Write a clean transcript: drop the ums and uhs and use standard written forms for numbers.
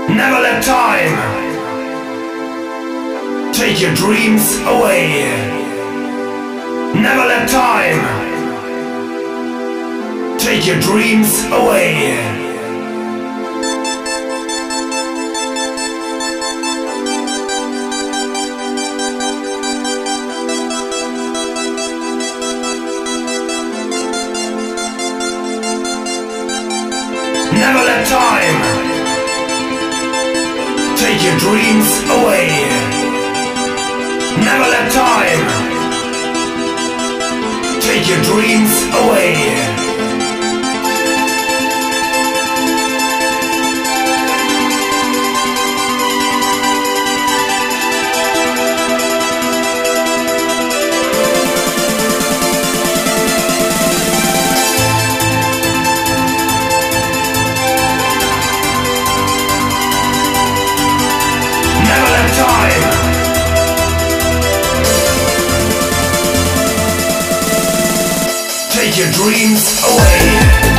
Never let time take your dreams away. Never let time take your dreams away. Never let time take your dreams away. Never let time take your dreams away. Take your dreams away.